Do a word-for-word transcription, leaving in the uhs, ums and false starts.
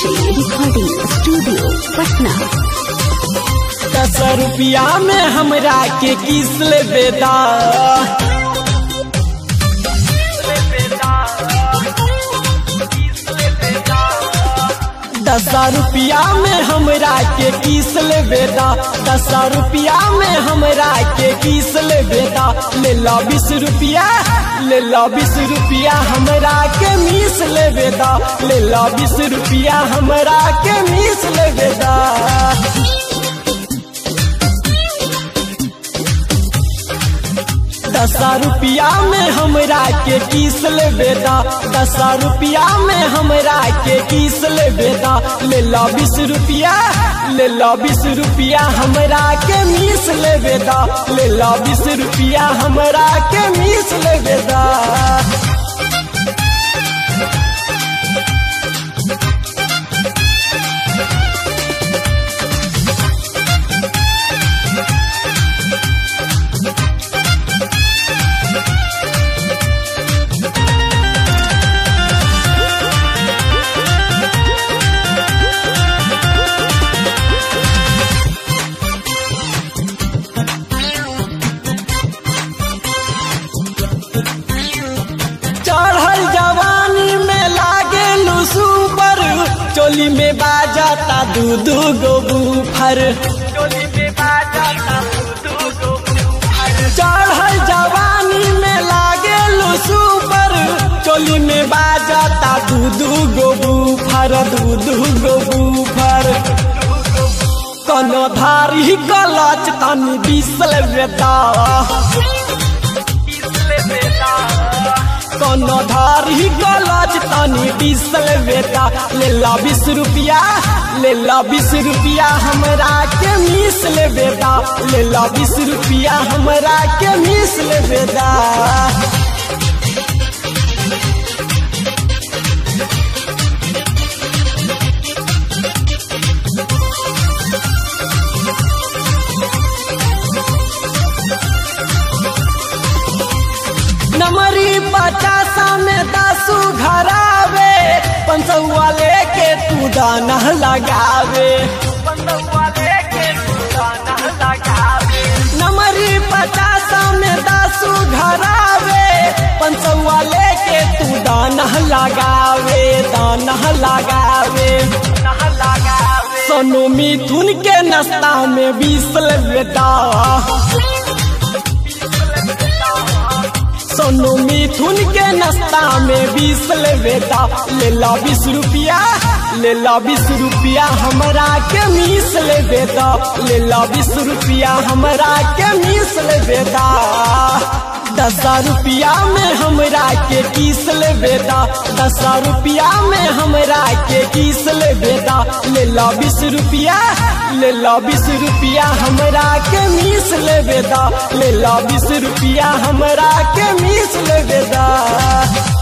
Meenakshi recording studio Patna. दस रुपया में हमरा के किस ले बेदा, दस रुपया में हमरा के किस ले बेदा, दस रुपया में हमरा के किस ले बेदा। ले ला बीस रुपया, ले ला बीस रुपया हमरा के मीस ले बेदा, ले ला बीस रुपया हमरा के मीस ले बेदा। दस रुपया में हमरा के किस ले बेदा, दस रुपया में हमरा के किस ले बेदा। ले ला बीस रुपया, ले ला बीस रुपया हमरा के मीस ले बेदा, ले ला बीस रुपया हमरा के मीस ले बेदा। चढ़ल जवानी में लागे लुसुबर, चोली में बाजाता दू दू गो बूफर, चोली में बाजाता दू दू गो बूफर। चढ़ल जवानी में लागे लुसुबर, चोली में बाजाता दू दू गो बूफर, दू दू गो बूफर। कोनो धारी गलच तनी बिसल बेदा, कोनो धारी गलच तनी बिसल बेदा। ले ला बीस रुपया, ले ला बीस रुपया हमरा के मीस ले बेदा, ले ला बीस रुपया हमरा के मीस ले बेदा। नमरी पचासा में दसू घरावे, पंचौआ लेके तू दाना लगावे, पंचौआ लेके तू दाना लगावे। नमरी पचासा में दसू घरावे, पंचौआ लेके तू दाना लगावे, दाना लगावे, दाना लगावे। सोनू मिथुन के नाश्ता में बीस ले बेदा, सोनू मिथुन के नाश्ता में बीस ले बेदा। ले ला बीस रुपया, ले ला बीस रुपया हमरा के मीस ले बेदा, ले ला बीस रुपया हमरा के मीस ले बेदा। दस रुपया में हमरा के किस ले बेदा, दस रुपया में हमरा के किस ले बेदा। ले ला बीस रुपया, ले ला बीस रुपया हमरा के मीस ले बेदा, ले ला बीस रुपया हमरा के मीस ले बेदा।